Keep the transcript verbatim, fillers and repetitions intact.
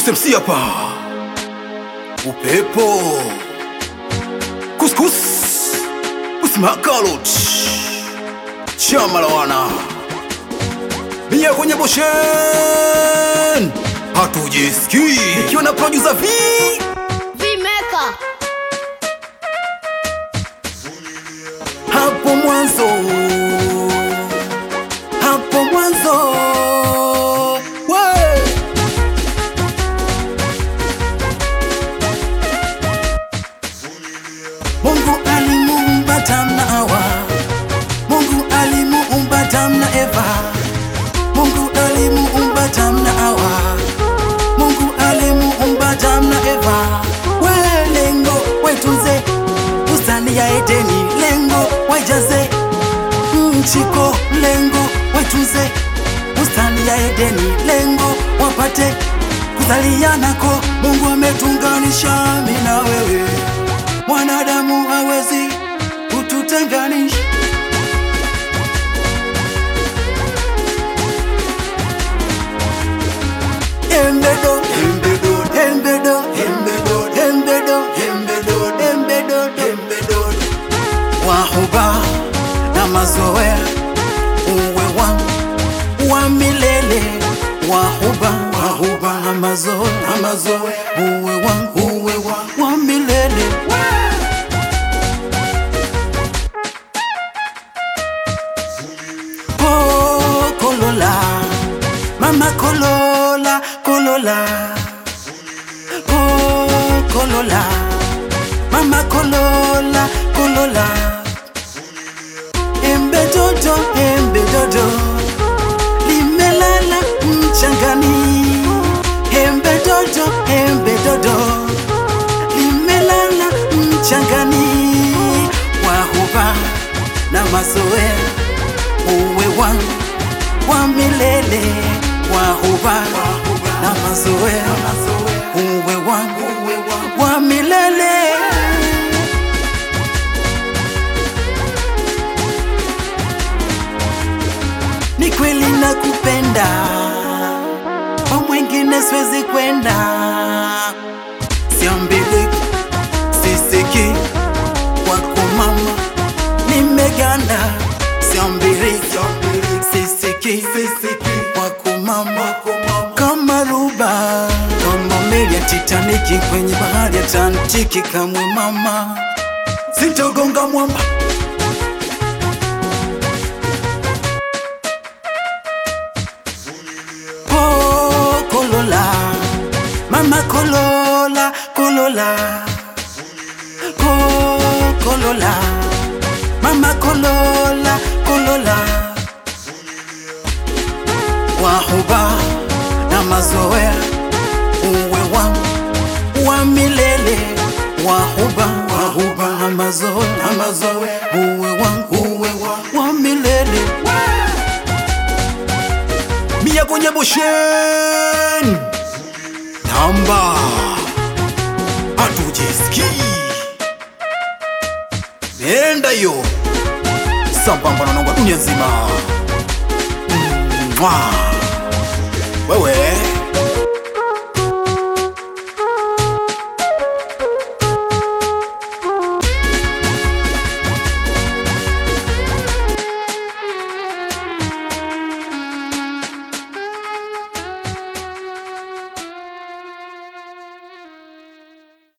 Kus M C hapa. Upepo Kuskus Usmakalot Chama la wana Mia kwenye boshen hatujisikii. Ikiwa na producer V V-Maker. Hapo mwanzo Hapo mwanzo we Mungu alimuumba Adam na Hawa, Mungu alimuumba Adam na Eva, Mungu alimuumba Adam na Hawa, Mungu alimuumba Adam na Eva. We lengo wetunze bustani ya Edeni, lengo wajaze mchiko, lengo wetunze bustani ya Edeni, lengo wapate kuzalianako. Mungu ametunganisha mimi na wewe, mwanadamu hawezi kututenganisha. Embedo, embedo, embedo, embedo, embedo, embedo, embedo, embedo. Wahuba na mazoea, uwe wangu wa milele. Wahuba, wahuba na mazoea, na mazoea, uwe wangu, uwe wangu wa milele. Oh, Kolola, Mama Kolola, Kolola. Oh, Kolola, Mama Kolola, Kolola. Embe dodo, embe dodo, limelala mchangani. Embe dodo, embe dodo, limelala mchangani. Wahuba na mazoea, uwe wangu wa milele. Wahuba na mazoea, uwe wangu wa milele. Ni kweli nakupenda, kwa mwingine siwezi kwenda. Siambiliki, sisiki, kwako mama nimeganda. Siambiliki, sisiki, kwako mama kama ruba, kama meli ya Titanic kwenye bahari ya Atlantiki. Kamwe mama sitogonga mwamba. Oh, Kolola, Mama Kolola, Kolola. Oh, Kolola, Mama Kolola, Kolola. Wahuba na mazoea, uwe wangu wa milele. Wahuba, wahuba na mazoea, na mazoea, uwe wangu, uwe wangu wa milele. Mia kwenye boshen namba hatujisikii. Nenda yo sambamba na nongo dunia nzima. Mwah. Wewe